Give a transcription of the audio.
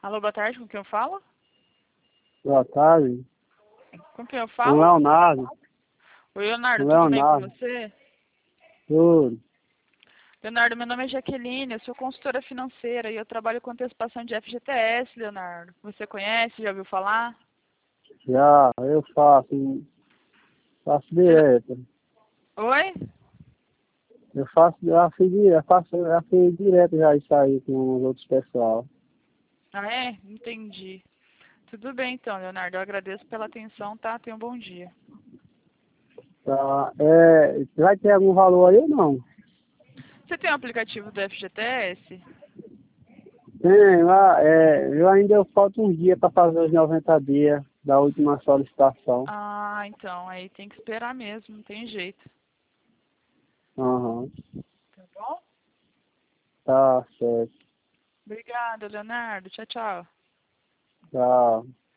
Alô, boa tarde, com quem eu falo? Boa tarde. Com quem eu Com falo? Leonardo. Oi, Leonardo, Com tudo bem com Leonardo. você? Tudo. Leonardo, meu nome é Jaqueline, eu sou consultora financeira e eu trabalho com antecipação de FGTS, Leonardo. Você conhece, já ouviu falar? Já, eu faço Você- direto. Oi? Já fiz direto já isso aí com os outros pessoal. Ah, é? Entendi. Tudo bem então, Leonardo, eu agradeço pela atenção, tá? Tenha um bom dia. Tá, vai ter algum valor aí ou não? Você tem o aplicativo do FGTS? Tem lá, eu falta uns dias para fazer os 90 dias da última solicitação. Ah, então, aí tem que esperar mesmo, não tem jeito. Aham, Tá bom? tá certo. Obrigada, Leonardo. Tchau, tchau. Tá.